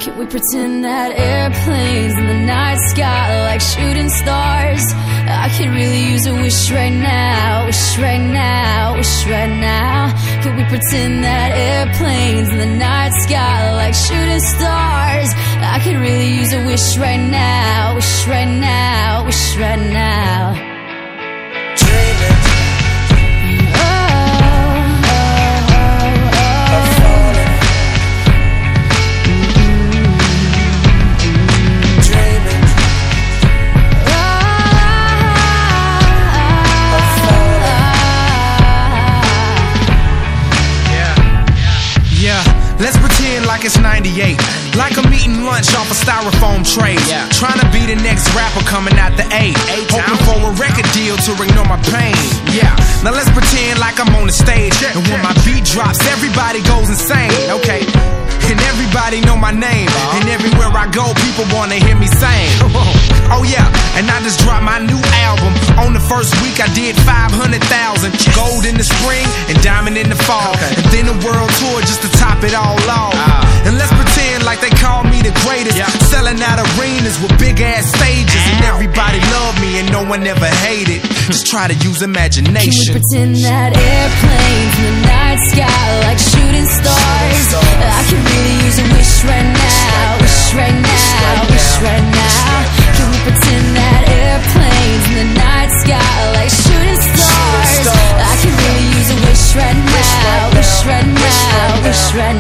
Can we pretend that airplanes in the night sky like shooting stars? I could really use a wish right now, wish right now, wish right now. Can we pretend that airplanes in the night sky like shooting stars? I could really use a wish right now, wish right now, wish right now. Dreaming. Let's pretend like it's 98, like I'm eating lunch off a styrofoam tray, trying to be the next rapper coming out the A, hoping for a record deal to ignore my pain. Now let's pretend like I'm on the stage, and when my beat drops, everybody goes insane. Okay, and everybody know my name, and everywhere I go, people wanna hear me sing. Oh yeah, and I just dropped my new album. On the first week I did 500,000. Gold in the spring and diamond in the fall, and then a world tour just to top it all off. And let's pretend like they call me the greatest, selling out arenas with big ass stages, and everybody love me and no one ever hated. Just try to use imagination. Can we pretend that airplanes in the night sky like shooting stars? I can really use a wish right now, wish right now, wish right now. Can we pretend that airplanes in the night sky like shooting stars? I can really use a wish right now, wish right now, wish right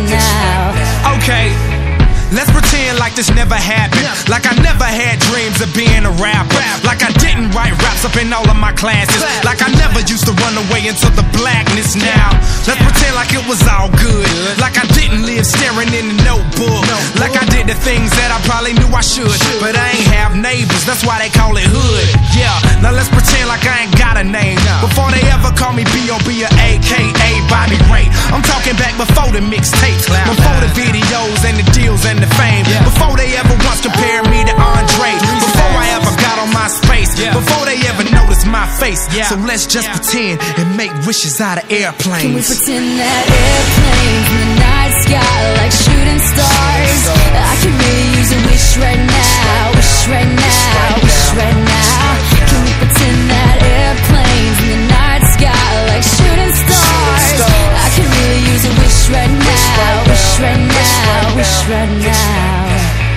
now. Okay, let's pretend like this never happened, like I never had dreams of being a rapper, like I didn't write raps up in all of my classes, like I never used to run away into the blackness. Now let's pretend like it was all good, like I didn't live staring in the notebook, like I did the things that I probably knew I should, but I ain't have neighbors, that's why they call it hood. Now let's pretend like I ain't got a name, before they ever call me B.O.B. or A.K.A. Bobby Ray. I'm talking back before the mixtapes, before the videos and the deals and the fame, before they ever once compared me to Andre, before I ever got on my space, before they ever noticed my face. So let's just pretend and make wishes out of airplanes. Can we pretend that airplanes in the night sky like shooting stars? I can really use a wish right now, wish right now, wish right now. Can we pretend that airplanes in the night sky like shooting stars? I can really use a wish right now, wish right now, wish right now.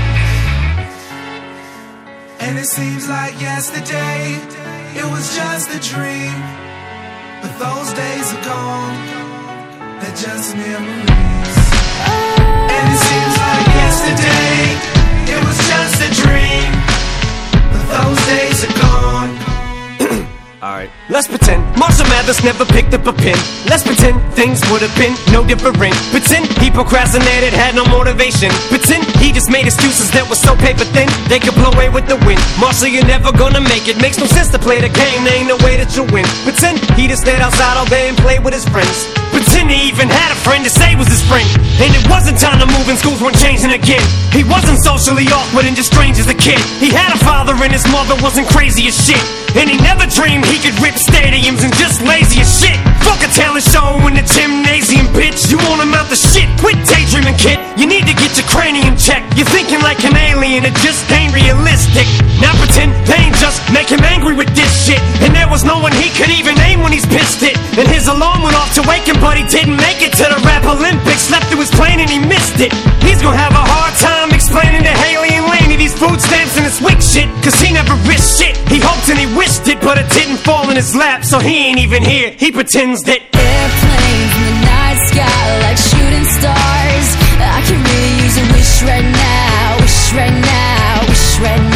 And it seems like yesterday, it was just a dream, but those days are gone, they're just memories. And it seems like yesterday, it was just a dream, but those days are gone. Alright, let's pretend Marshall Mathers never picked up a pen. Let's pretend things would have been no different. Pretend he procrastinated, had no motivation. Pretend he just made excuses that were so paper thin they could blow away with the wind. Marshall, you're never gonna make it. Makes no sense to play the game, there ain't no way that you'll win. Pretend he just stayed outside all day and played with his friends. Pretend he even had a friend to say was his friend, and it wasn't time to move and schools weren't changing again. He wasn't socially awkward and just strange as a kid. He had a father and his mother wasn't crazy as shit, and he never dreamed he could rip stadiums and just lazy as shit. Fuck a talent show in the gymnasium, bitch. You won't amount to shit. Quit daydreaming, kid. You need to get your cranium checked. You're thinking like an alien, it just ain't realistic. Now pretend pain just make him angry with this shit, and there was no one he could even name when he's pissed it. And his alarm went off to wake him, but he didn't make it to the rap Olympics. Slept through his plane and he missed it. He's gonna have a hard time explaining to Haley and Laney these food stamps and this weak shit, cause he never risked shit. He hoped and he wished it, but it didn't fall in his lap, so he ain't even here. He pretends that airplanes in the night sky like shooting stars. I can really use a wish right now, wish right now, wish right now.